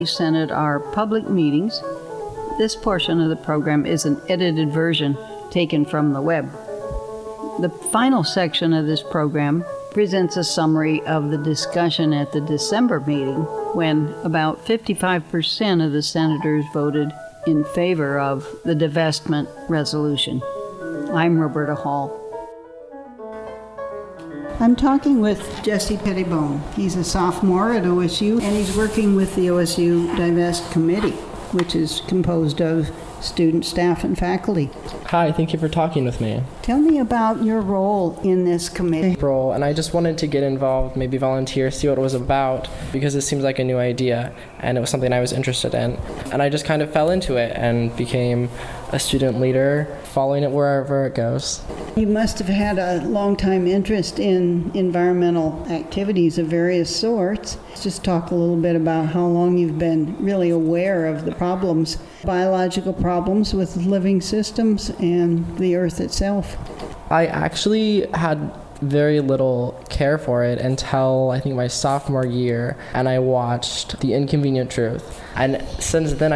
Senate are public meetings. This portion of the program is an edited version taken from the web. The final section of this program presents a summary of the discussion at the December meeting when about 55% of the senators voted in favor of the divestment resolution. I'm Roberta Hall. I'm talking with Jesse Pettibone. He's a sophomore at OSU, and he's working with the OSU Divest Committee, which is composed of student, staff, and faculty. Hi, thank you for talking with me. Tell me about your role in this committee. And I just wanted to get involved, maybe volunteer, see what it was about, because it seems like a new idea, and it was something I was interested in. And I just kind of fell into it and became a student leader, following it wherever it goes. You must have had a long-time interest in environmental activities of various sorts. Just talk a little bit about how long you've been really aware of the problems, biological problems with living systems and the earth itself. I actually had very little care for it until I think my sophomore year, and I watched The Inconvenient Truth. And since then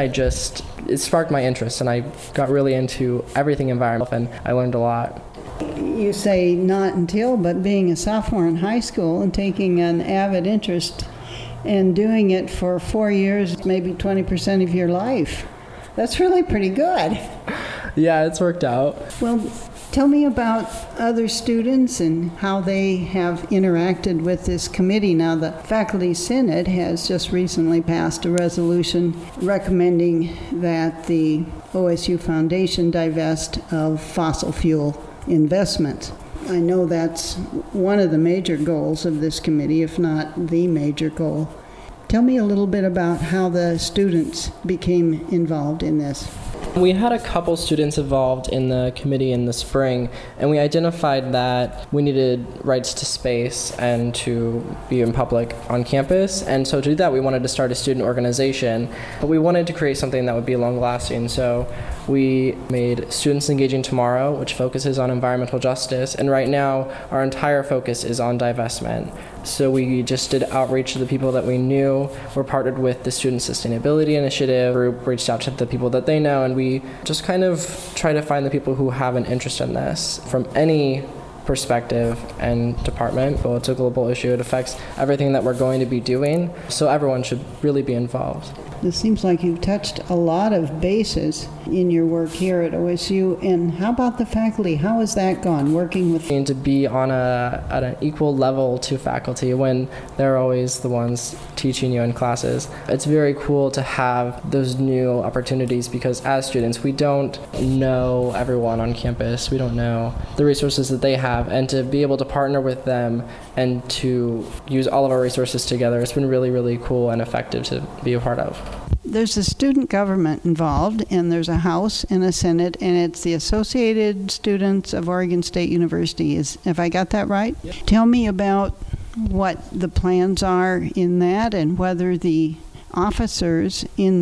it sparked my interest, and I got really into everything environmental, and I learned a lot. You say not until, but being a sophomore in high school and taking an avid interest and doing it for 4 years, maybe 20% of your life. That's really pretty good. Yeah, it's worked out. Well, tell me about other students and how they have interacted with this committee. Now, the Faculty Senate has just recently passed a resolution recommending that the OSU Foundation divest of fossil fuel investments. I know that's one of the major goals of this committee, if not the major goal. Tell me a little bit about how the students became involved in this. We had a couple students involved in the committee in the spring, and we identified that we needed rights to space and to be in public on campus. And so to do that, we wanted to start a student organization, but we wanted to create something that would be long-lasting. So we made Students Engaging Tomorrow, which focuses on environmental justice, and right now our entire focus is on divestment. So we just did outreach to the people that we knew. We're partnered with the Student Sustainability Initiative group, reached out to the people that they know, and we just kind of try to find the people who have an interest in this from any perspective and department. Well, it's a global issue. It affects everything that we're going to be doing, so everyone should really be involved. It seems like you've touched a lot of bases in your work here at OSU. And how about the faculty? How has that gone, working with? And to be on at an equal level to faculty when they're always the ones teaching you in classes. It's very cool to have those new opportunities because as students, we don't know everyone on campus. We don't know the resources that they have. And to be able to partner with them and to use all of our resources together, it's been really, really cool and effective to be a part of. There's a student government involved, and there's a House and a Senate, and it's the Associated Students of Oregon State University. Have I got that right? Yep. Tell me about what the plans are in that and whether the officers in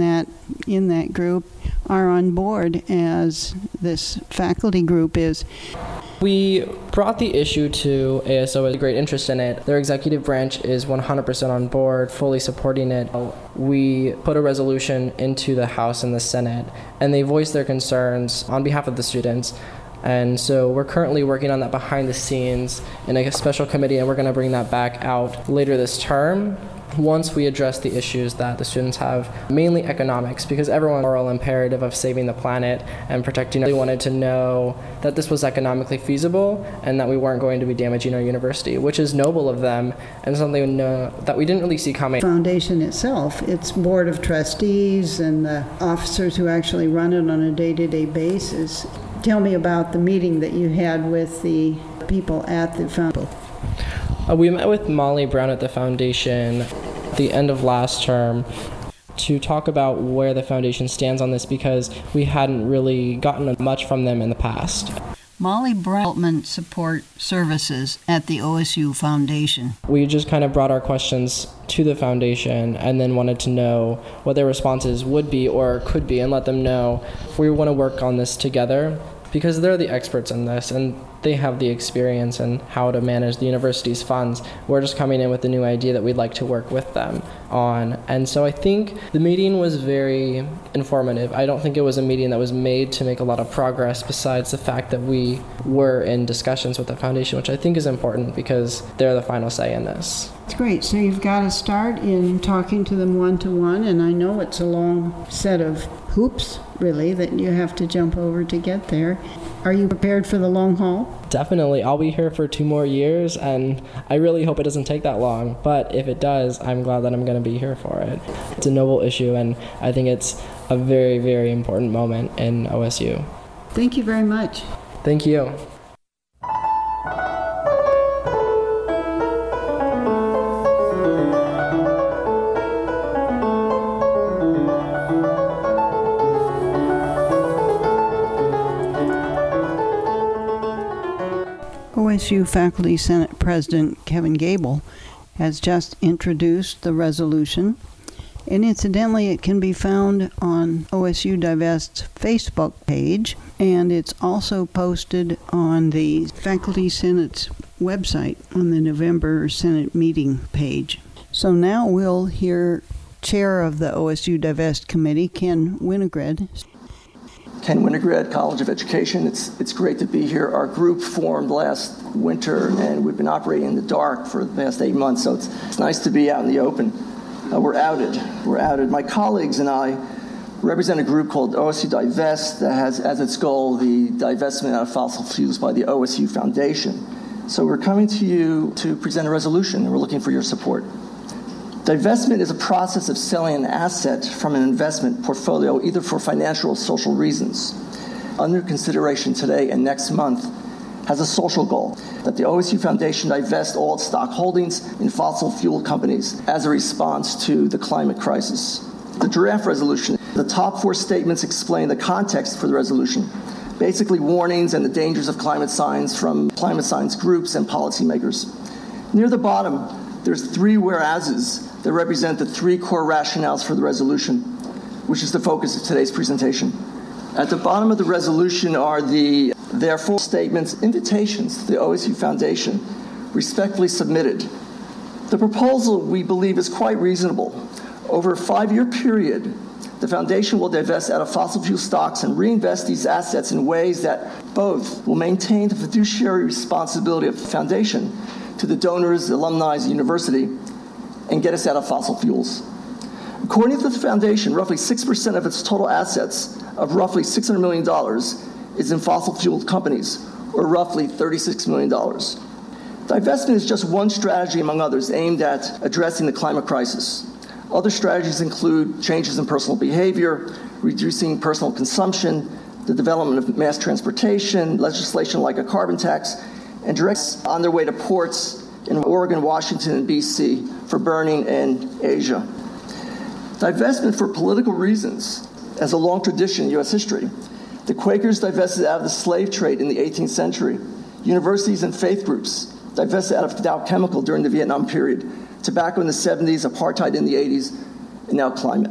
that group are on board as this faculty group is. We brought the issue to ASO with great interest in it. Their executive branch is 100% on board, fully supporting it. We put a resolution into the House and the Senate, and they voiced their concerns on behalf of the students. And so we're currently working on that behind the scenes in a special committee, and we're going to bring that back out later this term once we address the issues that the students have, mainly economics, because everyone's moral imperative of saving the planet and protecting. They wanted to know that this was economically feasible and that we weren't going to be damaging our university, which is noble of them and something that we didn't really see coming. Foundation itself, its board of trustees and the officers who actually run it on a day-to-day basis. Tell me about the meeting that you had with the people at the foundation. We met with Molly Brown at the foundation at the end of last term to talk about where the foundation stands on this because we hadn't really gotten much from them in the past. Molly Brown Support Services at the OSU Foundation. We just kind of brought our questions to the foundation and then wanted to know what their responses would be or could be and let them know we want to work on this together because they're the experts in this and they have the experience and how to manage the university's funds. We're just coming in with a new idea that we'd like to work with them on. And so I think the meeting was very informative. I don't think it was a meeting that was made to make a lot of progress, besides the fact that we were in discussions with the foundation, which I think is important because they're the final say in this. It's great. So you've got to start in talking to them one-to-one, and I know it's a long set of hoops, really, that you have to jump over to get there. Are you prepared for the long haul? Definitely. I'll be here for 2 more years, and I really hope it doesn't take that long. But if it does, I'm glad that I'm going to be here for it. It's a noble issue, and I think it's a very, very important moment in OSU. Thank you very much. Thank you. OSU Faculty Senate President Kevin Gable has just introduced the resolution, and incidentally it can be found on OSU Divest's Facebook page, and it's also posted on the Faculty Senate's website on the November Senate meeting page. So now we'll hear Chair of the OSU Divest Committee, Ken Winograd. Ken Winograd, College of Education. It's great to be here. Our group formed last winter, and we've been operating in the dark for the past 8 months, so it's nice to be out in the open. We're outed. My colleagues and I represent a group called OSU Divest that has as its goal the divestment out of fossil fuels by the OSU Foundation. So we're coming to you to present a resolution, and we're looking for your support. Divestment is a process of selling an asset from an investment portfolio, either for financial or social reasons. Under consideration today and next month has a social goal, that the OSU Foundation divest all its stock holdings in fossil fuel companies as a response to the climate crisis. The draft resolution, the top 4 statements explain the context for the resolution, basically warnings and the dangers of climate science from climate science groups and policymakers. Near the bottom, there's 3 whereases that represent the 3 core rationales for the resolution, which is the focus of today's presentation. At the bottom of the resolution are the therefore statements, invitations to the OSU Foundation, respectfully submitted. The proposal, we believe, is quite reasonable. Over a 5-year period, the Foundation will divest out of fossil fuel stocks and reinvest these assets in ways that both will maintain the fiduciary responsibility of the Foundation to the donors, the alumni, the university, and get us out of fossil fuels. According to the Foundation, roughly 6% of its total assets of roughly $600 million is in fossil fuel companies, or roughly $36 million. Divestment is just one strategy among others aimed at addressing the climate crisis. Other strategies include changes in personal behavior, reducing personal consumption, the development of mass transportation, legislation like a carbon tax, and directs on their way to ports in Oregon, Washington, and BC for burning in Asia. Divestment for political reasons has a long tradition in U.S. history. The Quakers divested out of the slave trade in the 18th century. Universities and faith groups divested out of Dow Chemical during the Vietnam period. Tobacco in the 70s, apartheid in the 80s, and now climate.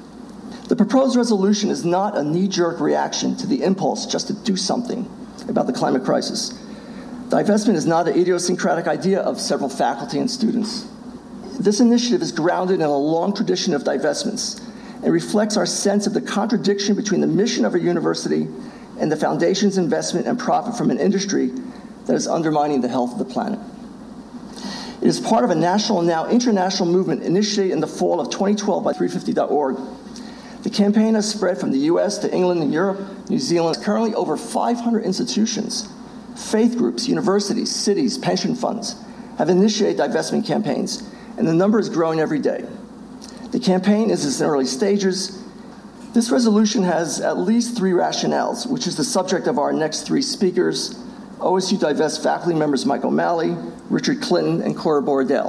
The proposed resolution is not a knee-jerk reaction to the impulse just to do something about the climate crisis. Divestment is not an idiosyncratic idea of several faculty and students. This initiative is grounded in a long tradition of divestments and reflects our sense of the contradiction between the mission of a university and the Foundation's investment and profit from an industry that is undermining the health of the planet. It is part of a national and now international movement initiated in the fall of 2012 by 350.org. The campaign has spread from the US to England and Europe, New Zealand. Currently over 500 institutions, faith groups, universities, cities, pension funds have initiated divestment campaigns, and the number is growing every day. The campaign is in early stages. This resolution has at least 3 rationales, which is the subject of our next 3 speakers, OSU Divest faculty members Mike O'Malley, Richard Clinton, and Cora Borodale.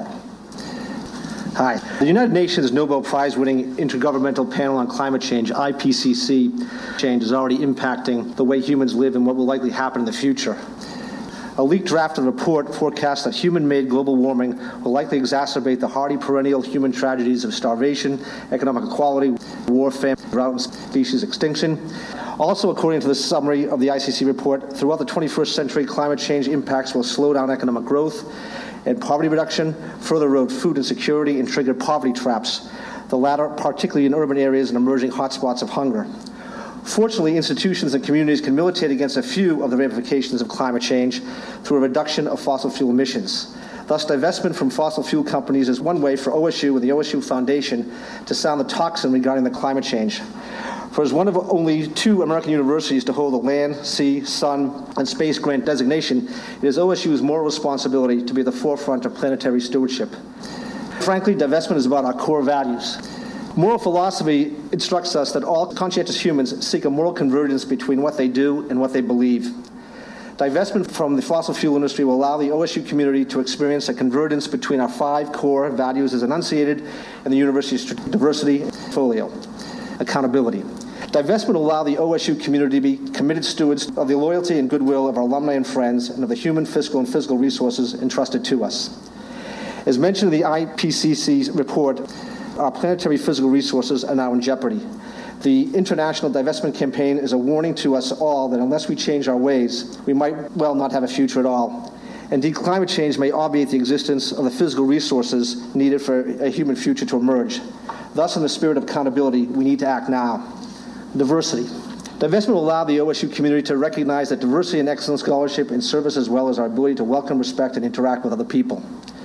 Hi. The United Nations Nobel Prize-winning Intergovernmental Panel on Climate Change, IPCC, change is already impacting the way humans live and what will likely happen in the future. A leaked draft of a report forecasts that human-made global warming will likely exacerbate the hardy perennial human tragedies of starvation, economic equality, war, famine, drought, and species extinction. Also, according to the summary of the ICC report, throughout the 21st century, climate change impacts will slow down economic growth and poverty reduction, further erode food insecurity, and trigger poverty traps, the latter particularly in urban areas and emerging hotspots of hunger. Fortunately, institutions and communities can militate against a few of the ramifications of climate change through a reduction of fossil fuel emissions. Thus, divestment from fossil fuel companies is one way for OSU and the OSU Foundation to sound the tocsin regarding the climate change. For as one of only 2 American universities to hold the Land, Sea, Sun, and Space Grant designation, it is OSU's moral responsibility to be at the forefront of planetary stewardship. Frankly, divestment is about our core values. Moral philosophy instructs us that all conscientious humans seek a moral convergence between what they do and what they believe. Divestment from the fossil fuel industry will allow the OSU community to experience a convergence between our 5 core values as enunciated in the university's diversity portfolio. Accountability. Divestment will allow the OSU community to be committed stewards of the loyalty and goodwill of our alumni and friends and of the human, fiscal, and physical resources entrusted to us. As mentioned in the IPCC's report, our planetary physical resources are now in jeopardy. The International Divestment Campaign is a warning to us all that unless we change our ways, we might well not have a future at all. Indeed, climate change may obviate the existence of the physical resources needed for a human future to emerge. Thus, in the spirit of accountability, we need to act now. Diversity. Divestment will allow the OSU community to recognize that diversity and excellent scholarship and service, as well as our ability to welcome, respect, and interact with other people.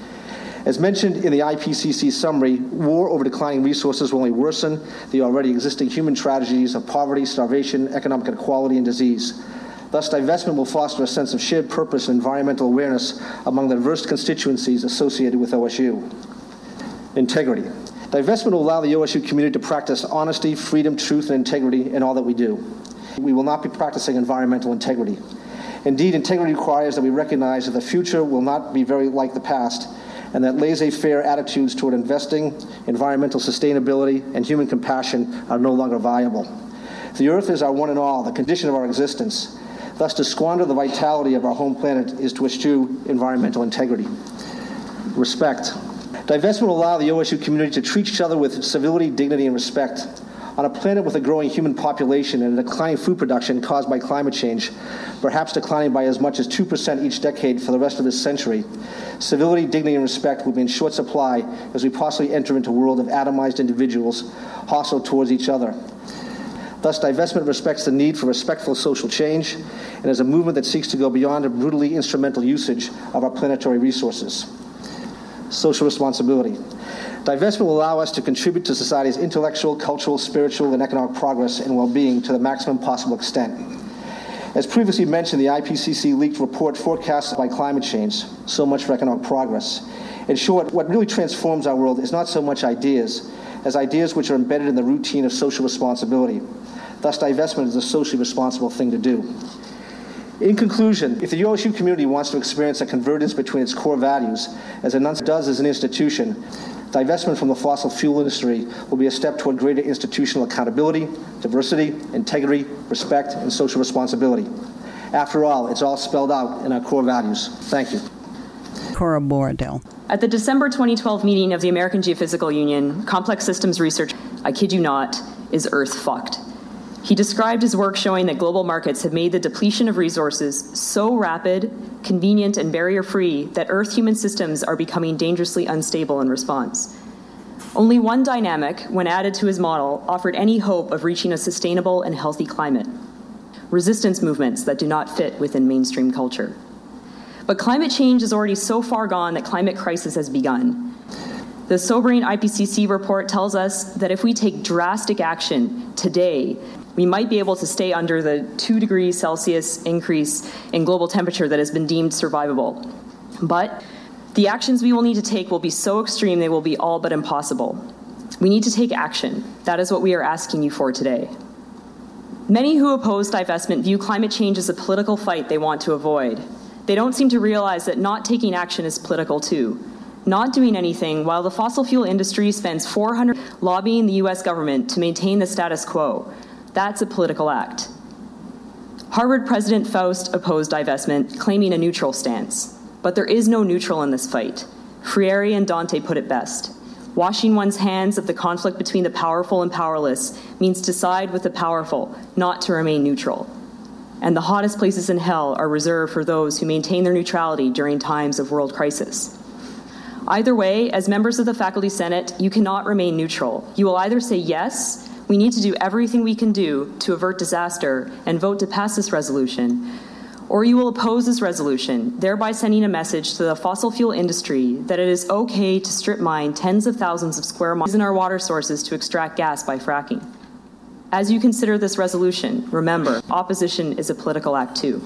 As mentioned in the IPCC summary, war over declining resources will only worsen the already existing human tragedies of poverty, starvation, economic inequality, and disease. Thus, divestment will foster a sense of shared purpose and environmental awareness among the diverse constituencies associated with OSU. Integrity. Divestment will allow the OSU community to practice honesty, freedom, truth, and integrity in all that we do. We will not be practicing environmental integrity. Indeed, integrity requires that we recognize that the future will not be very like the past, and that laissez-faire attitudes toward investing, environmental sustainability, and human compassion are no longer viable. The earth is our one and all, the condition of our existence. Thus, to squander the vitality of our home planet is to eschew environmental integrity. Respect. Divestment will allow the OSU community to treat each other with civility, dignity, and respect. On a planet with a growing human population and a declining food production caused by climate change, perhaps declining by as much as 2% each decade for the rest of this century, civility, dignity, and respect will be in short supply as we possibly enter into a world of atomized individuals hostile towards each other. Thus, divestment respects the need for respectful social change and is a movement that seeks to go beyond a brutally instrumental usage of our planetary resources. Social responsibility. Divestment will allow us to contribute to society's intellectual, cultural, spiritual, and economic progress and well-being to the maximum possible extent. As previously mentioned, the IPCC leaked report forecasts by climate change, so much for economic progress. In short, what really transforms our world is not so much ideas, as ideas which are embedded in the routine of social responsibility. Thus, divestment is a socially responsible thing to do. In conclusion, if the OSU community wants to experience a convergence between its core values, as ENUNCIATE does as an institution, divestment from the fossil fuel industry will be a step toward greater institutional accountability, diversity, integrity, respect, and social responsibility. After all, it's all spelled out in our core values. Thank you. Cora Borodell. At the December 2012 meeting of the American Geophysical Union, complex systems research, I kid you not, is Earth fucked. He described his work showing that global markets have made the depletion of resources so rapid, convenient, and barrier-free that Earth-human systems are becoming dangerously unstable in response. Only one dynamic, when added to his model, offered any hope of reaching a sustainable and healthy climate: resistance movements that do not fit within mainstream culture. But climate change is already so far gone that climate crisis has begun. The sobering IPCC report tells us that if we take drastic action today, we might be able to stay under the 2 degrees Celsius increase in global temperature that has been deemed survivable. But the actions we will need to take will be so extreme they will be all but impossible. We need to take action. That is what we are asking you for today. Many who oppose divestment view climate change as a political fight they want to avoid. They don't seem to realize that not taking action is political too. Not doing anything while the fossil fuel industry spends $400 lobbying the US government to maintain the status quo. That's a political act. Harvard President Faust opposed divestment, claiming a neutral stance. But there is no neutral in this fight. Freire and Dante put it best. Washing one's hands of the conflict between the powerful and powerless means to side with the powerful, not to remain neutral. And the hottest places in hell are reserved for those who maintain their neutrality during times of world crisis. Either way, as members of the Faculty Senate, you cannot remain neutral. You will either say yes, we need to do everything we can do to avert disaster and vote to pass this resolution, or you will oppose this resolution, thereby sending a message to the fossil fuel industry that it is okay to strip mine tens of thousands of square miles in our water sources to extract gas by fracking. As you consider this resolution, remember, opposition is a political act too.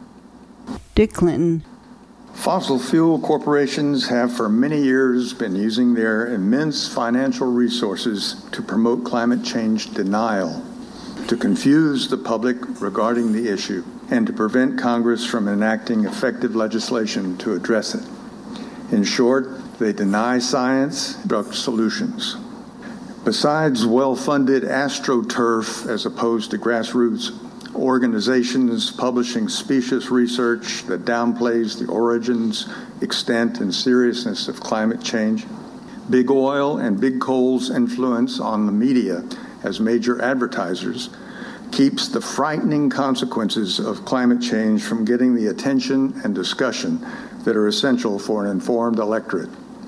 Dick Clinton. Fossil fuel corporations have for many years been using their immense financial resources to promote climate change denial, to confuse the public regarding the issue, and to prevent Congress from enacting effective legislation to address it. In short, they deny science, drug solutions. Besides well-funded AstroTurf as opposed to grassroots organizations publishing specious research that downplays the origins, extent, and seriousness of climate change, big oil and big coal's influence on the media as major advertisers keeps the frightening consequences of climate change from getting the attention and discussion that are essential for an informed electorate.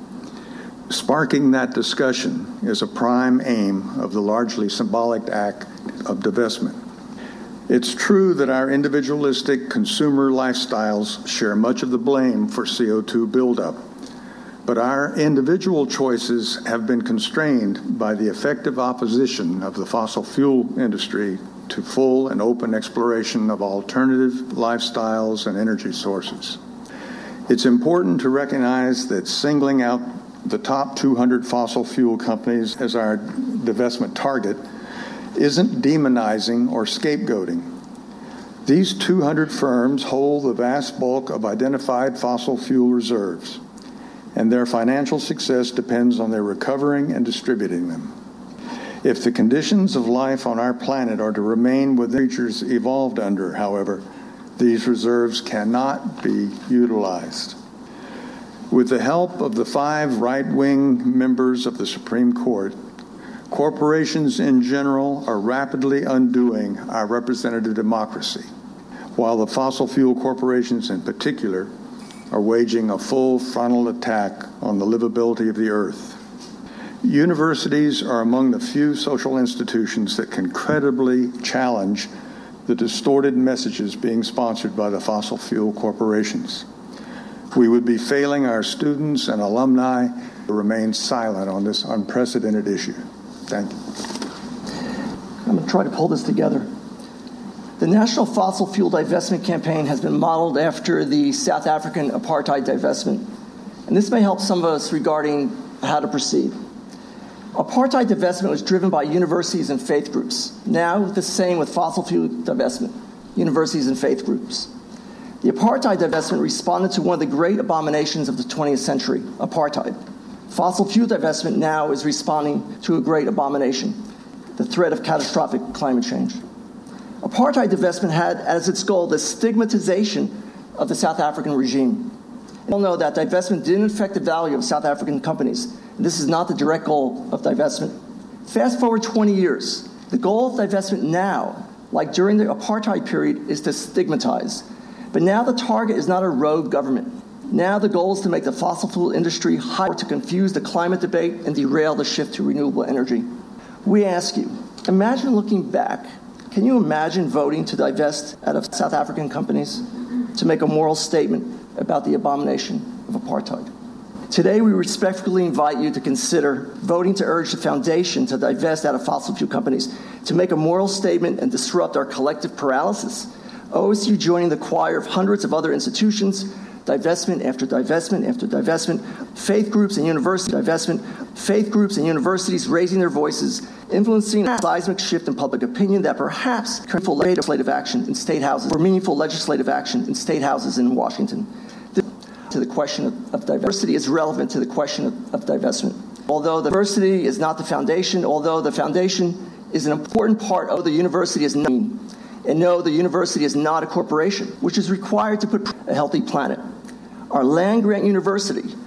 Sparking that discussion is a prime aim of the largely symbolic act of divestment. It's true that our individualistic consumer lifestyles share much of the blame for CO2 buildup, but our individual choices have been constrained by the effective opposition of the fossil fuel industry to full and open exploration of alternative lifestyles and energy sources. It's important to recognize that singling out the top 200 fossil fuel companies as our divestment target isn't demonizing or scapegoating. These 200 firms hold the vast bulk of identified fossil fuel reserves, and their financial success depends on their recovering and distributing them. If the conditions of life on our planet are to remain what creatures evolved under, however, these reserves cannot be utilized. With the help of the 5 right-wing members of the Supreme Court, corporations in general are rapidly undoing our representative democracy, while the fossil fuel corporations in particular are waging a full frontal attack on the livability of the earth. Universities are among the few social institutions that can credibly challenge the distorted messages being sponsored by the fossil fuel corporations. We would be failing our students and alumni to remain silent on this unprecedented issue. Thank you. I'm going to try to pull this together. The National Fossil Fuel Divestment Campaign has been modeled after the South African apartheid divestment, and this may help some of us regarding how to proceed. Apartheid divestment was driven by universities and faith groups. Now the same with fossil fuel divestment, universities and faith groups. The apartheid divestment responded to one of the great abominations of the 20th century, apartheid. Fossil fuel divestment now is responding to a great abomination, the threat of catastrophic climate change. Apartheid divestment had as its goal the stigmatization of the South African regime. We all know that divestment didn't affect the value of South African companies. This is not the direct goal of divestment. Fast forward 20 years. The goal of divestment now, like during the apartheid period, is to stigmatize. But now the target is not a rogue government. Now the goal is to make the fossil fuel industry higher, to confuse the climate debate and derail the shift to renewable energy. We ask you, imagine looking back. Can you imagine voting to divest out of South African companies to make a moral statement about the abomination of apartheid? Today, we respectfully invite you to consider voting to urge the Foundation to divest out of fossil fuel companies, to make a moral statement and disrupt our collective paralysis. OSU joining the choir of hundreds of other institutions, divestment after divestment after divestment, faith groups and universities, divestment, faith groups and universities raising their voices, influencing a seismic shift in public opinion that perhaps meaningful legislative action in state houses, or meaningful legislative action in state houses in Washington. To the question of diversity is relevant to the question of divestment. Although the diversity is not the foundation, although the foundation is an important part of the university is not, and no, the university is not a corporation, which is required to put a healthy planet. Our land-grant university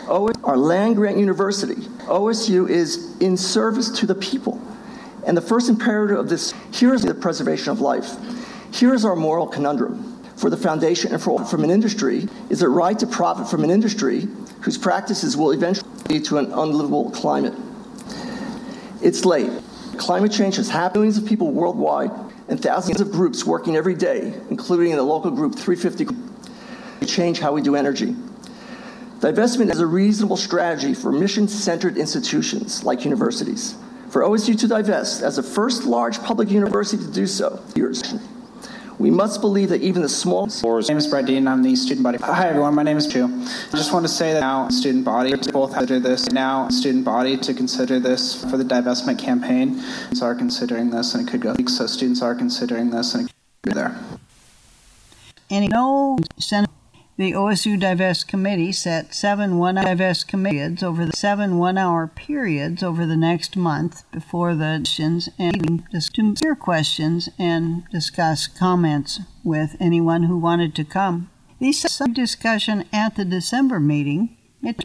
Our land-grant university, OSU, is in service to the people. And the first imperative of this, here is the preservation of life. Here is our moral conundrum. For the foundation and from an industry, is it right to profit from an industry whose practices will eventually lead to an unlivable climate? It's late. Climate change has happened. Millions of people worldwide and thousands of groups working every day, including the local group 350, to change how we do energy. Divestment is a reasonable strategy for mission-centered institutions like universities. For OSU to divest as the first large public university to do so, we must believe that even the small... My name is Brett Dean. I'm the student body. Hi, everyone. My name is Chu. I just want to say that now student body to both consider this. Now student body to consider this for the divestment campaign. Students are considering this, and it could go. So students are considering this, and it could go there. And the OSU Divest Committee set 7 one-hour divest periods over the 7 one-hour periods over the next month before the sessions, and to hear questions and discuss comments with anyone who wanted to come. These some discussion at the December meeting. It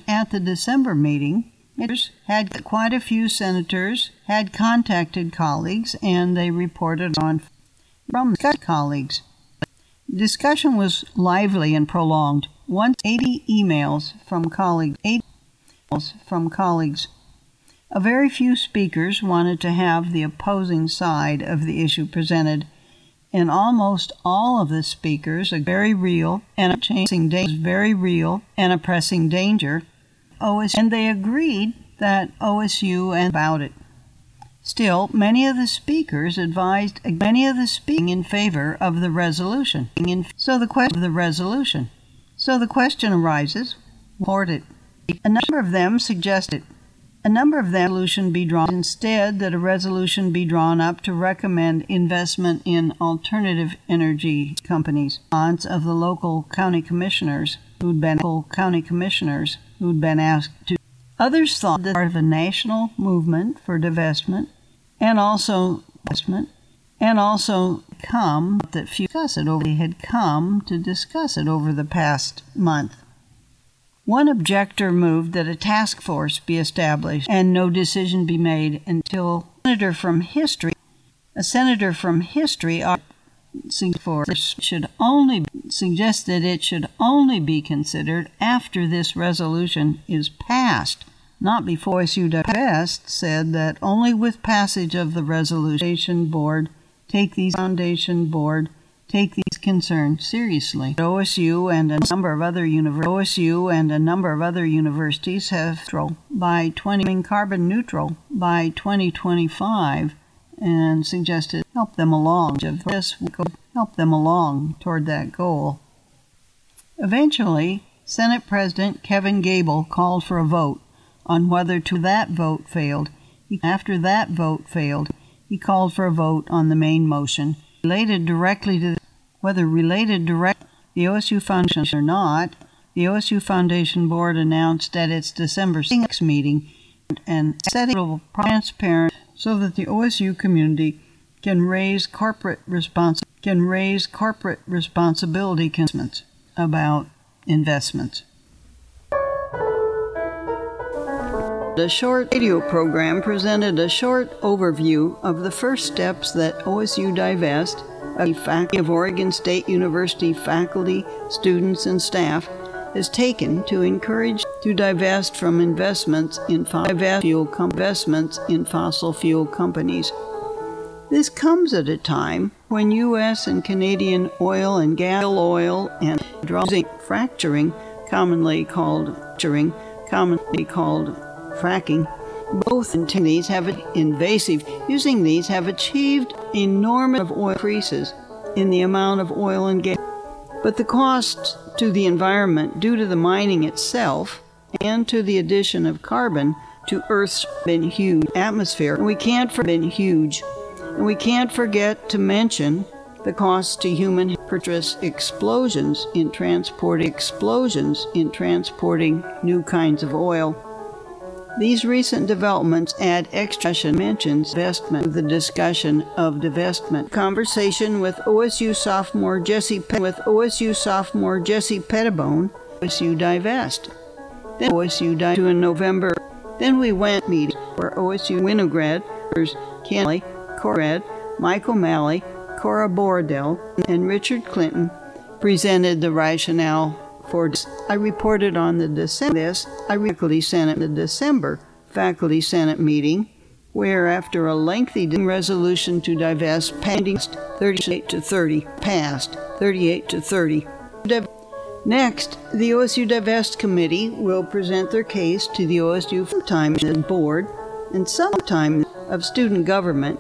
had quite a few senators had contacted colleagues, and they reported on from colleagues. Discussion was lively and prolonged. 80 emails from colleagues. A very few speakers wanted to have the opposing side of the issue presented, and almost all of the speakers are very real and a pressing danger. And they agreed that OSU and about it. Still, many of the speakers advised in favor of the resolution. So the question arises, support it. A number of them suggested that a resolution be drawn up to recommend investment in alternative energy companies. Of the local county commissioners who'd been asked to. Others thought that part of a national movement for divestment, and also come that few had come to discuss it over the past month. One objector moved that a task force be established and no decision be made until a senator from history suggested it should only be considered after this resolution is passed, not before. OSU Divest said that only with passage of the resolution board take these concerns seriously. OSU and a number of other universities have carbon neutral by 2025 and suggested help them along toward that goal. Eventually, Senate President Kevin Gable called for a vote on whether that vote failed. After that vote failed, he called for a vote on the main motion, related directly to the OSU Foundation or not. The OSU Foundation Board announced at its December 6 meeting and set it transparent so that the OSU community can raise corporate responsibility about investments. The short radio program presented a short overview of the first steps that OSU Divest, a faculty of Oregon State University faculty, students, and staff, has taken to encourage to divest from investments in fossil fuel companies. This comes at a time when U.S. and Canadian oil and gas and fracturing, commonly called fracking, both have achieved enormous oil increases in the amount of oil and gas. But the cost to the environment due to the mining itself and to the addition of carbon to Earth's huge atmosphere, and we can't forget to mention the cost to human explosions in transporting new kinds of oil. These recent developments add extra mentions investment to the discussion of divestment. Conversation with OSU sophomore Jesse Pettibone, OSU Divest. Then OSU died in November. Then we went meeting where OSU Winograd, Kelly, Corrad, Mike O'Malley, Cora Bordell, and Richard Clinton presented the rationale for this. I reported on the December Faculty Senate meeting, where after a lengthy resolution to divest passed 38 to 30. Next, the OSU Divest Committee will present their case to the OSU Times Board, and sometime of student government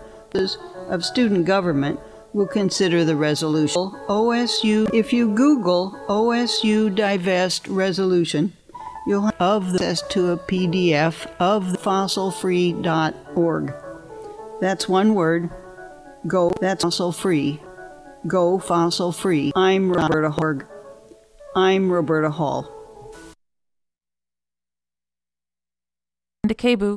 will consider the resolution. OSU, if you Google OSU Divest Resolution, you'll have access to a PDF of the fossilfree.org. That's one word. Go, that's fossil free. Go fossil free. I'm Roberta Hall. To Kebu.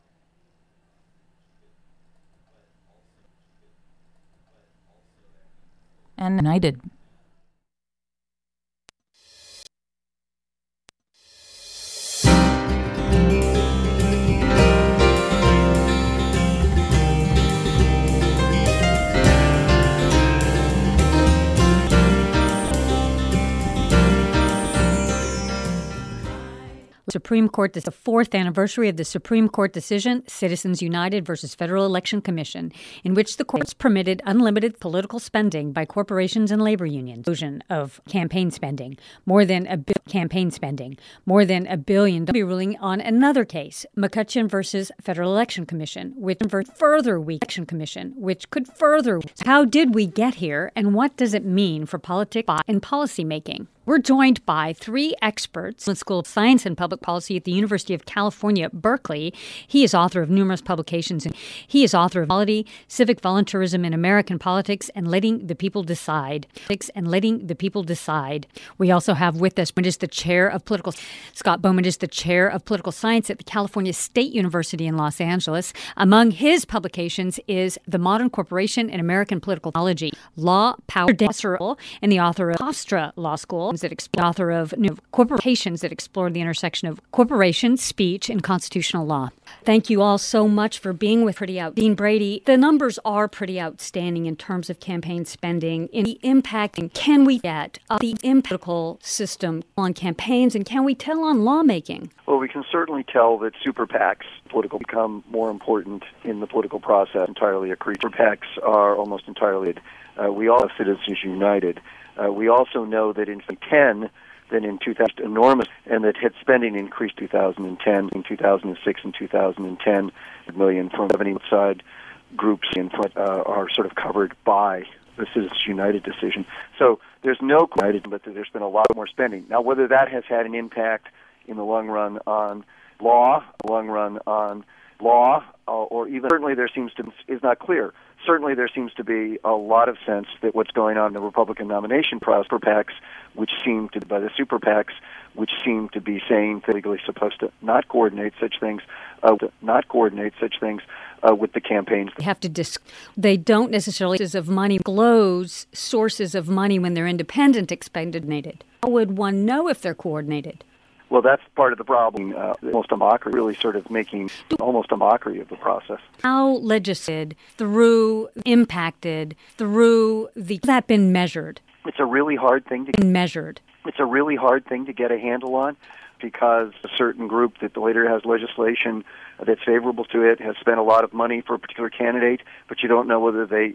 And United. Supreme Court, the fourth anniversary of the Supreme Court decision, Citizens United versus Federal Election Commission, in which the courts permitted unlimited political spending by corporations and labor unions. Of campaign spending, more than $1 billion. Be ruling on another case, McCutcheon versus Federal Election Commission, which could further. How did we get here, and what does it mean for politics and policy making? We're joined by three experts in the School of Science and Public Policy at the University of California, Berkeley. He is author of numerous publications. He is author of Polity, Civic Voluntarism in American Politics, and Letting the People Decide. We also have with us Scott Bowman is the chair of political science at the California State University in Los Angeles. Among his publications is The Modern Corporation in American Political Theology, Law, Power, and the author of Hofstra Law School. Author of Corporations that explore the intersection of corporation, speech, and constitutional law. Thank you all so much for being with Dean Brady. The numbers are pretty outstanding in terms of campaign spending. In the impact, can we get the political system on campaigns, and can we tell on lawmaking? Well, we can certainly tell that super PACs become more important in the political process. Entirely accretive. Super PACs are almost entirely. We all have Citizens United. We also know that in 2010, then in 2000, enormous, and that hit spending increased 2010, in 2006 and 2010, million from 70 outside groups are sort of covered by the Citizens United decision. So there's no United, but there's been a lot more spending. Now, whether that has had an impact in the long run on law, or even certainly there seems to is not clear. Certainly there seems to be a lot of sense that what's going on in the Republican nomination process, super PACs, which seem to be saying they're legally supposed to not coordinate such things, with the campaigns. They don't necessarily of money disclose sources of money when they're independent expended. How would one know if they're coordinated? Well, that's part of the problem. Almost a mockery, really sort of making almost a mockery of the process. How legislated, that been measured? It's a really hard thing to get a handle on, because a certain group that later has legislation that's favorable to it has spent a lot of money for a particular candidate, but you don't know whether they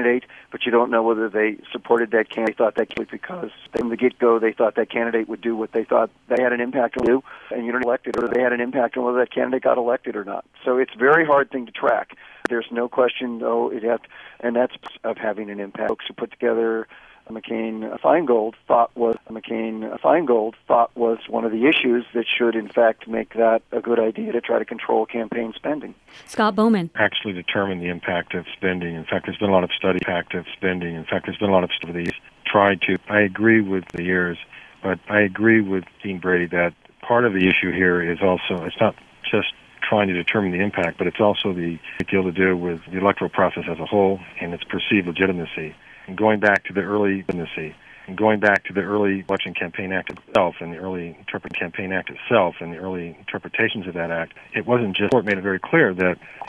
supported that candidate. They thought that because from the get-go they thought that candidate would do what they thought they had an impact on do, and you don't elected, or they had an impact on whether that candidate got elected or not. So it's a very hard thing to track. There's no question, though, and that's of having an impact. Folks who put together McCain-Feingold thought was one of the issues that should, in fact, make that a good idea to try to control campaign spending. Scott Bowman. Actually determine the impact of spending. In fact, there's been a lot of study I agree with the years, but I agree with Dean Brady that part of the issue here is also, it's not just trying to determine the impact, but it's also the deal to do with the electoral process as a whole and its perceived legitimacy. And going back to the early legitimacy, And going back to the early Election Campaign Act itself and the early Campaign Act itself and the early interpretations of that act, it wasn't just, the court made it very clear that